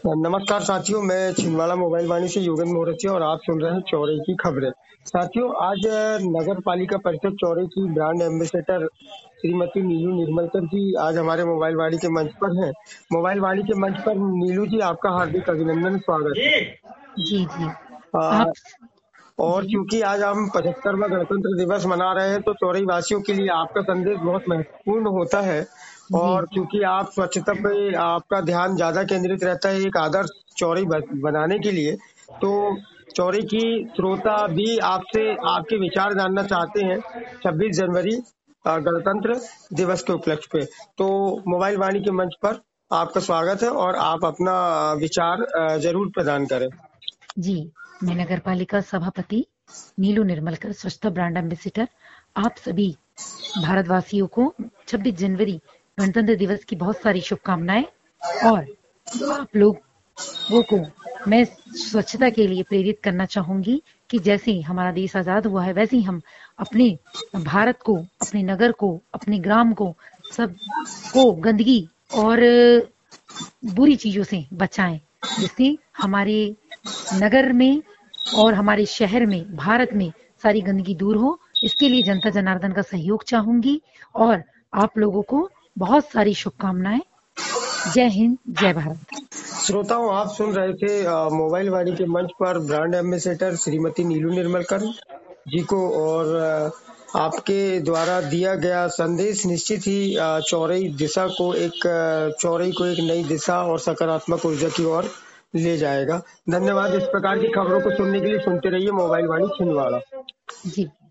नमस्कार साथियों, मैं छिंदवाड़ा मोबाइल वाणी से योगेंद्र मोरसिया और आप सुन रहे हैं चौरई की खबरें। साथियों, आज नगर पालिका परिषद चौरई की ब्रांड एम्बेसडर श्रीमती नीलू निर्मलकर जी आज हमारे मोबाइल वाणी के मंच पर हैं। मोबाइल वाणी के मंच पर नीलू जी, आपका हार्दिक अभिनंदन, स्वागत है। जी जी। आ, आप और जी क्योंकि आज हम 75वां गणतंत्र दिवस मना रहे हैं, तो चौरई वासियों के लिए आपका संदेश बहुत महत्वपूर्ण होता है। जी और क्योंकि आप स्वच्छता पे आपका ध्यान ज्यादा केंद्रित रहता है एक आदर्श चौरई बनाने के लिए, तो चौरई की श्रोता भी आपसे आपके विचार जानना चाहते हैं 26 जनवरी गणतंत्र दिवस के उपलक्ष्य पे। तो मोबाइल वाणी के मंच पर आपका स्वागत है और आप अपना विचार जरूर प्रदान करें। जी। मैं नगर पालिका सभापति नीलू निर्मलकर, स्वच्छता ब्रांड एम्बेसडर, आप सभी भारतवासियों को 26 जनवरी गणतंत्र दिवस की बहुत सारी शुभकामनाएं। और आप लोगों को मैं स्वच्छता के लिए प्रेरित करना चाहूंगी कि जैसे ही हमारा देश आजाद हुआ है, वैसे ही हम अपने भारत को, अपने नगर को, अपने ग्राम को, सबको गंदगी और बुरी चीजों से बचाएं, जिससे हमारे नगर में और हमारे शहर में, भारत में सारी गंदगी दूर हो। इसके लिए जनता जनार्दन का सहयोग चाहूंगी और आप लोगों को बहुत सारी शुभकामनाएं। जय हिंद, जय भारत। श्रोताओं, आप सुन रहे थे मोबाइल वाणी के मंच पर ब्रांड एम्बेसडर श्रीमती नीलू निर्मलकर जी को। और आपके द्वारा दिया गया संदेश निश्चित ही चौरई को एक नई दिशा और सकारात्मक ऊर्जा की ओर ले जाएगा। धन्यवाद। इस प्रकार की खबरों को सुनने के लिए सुनते रहिए मोबाइल वाणी छिंदवाड़ा। जी।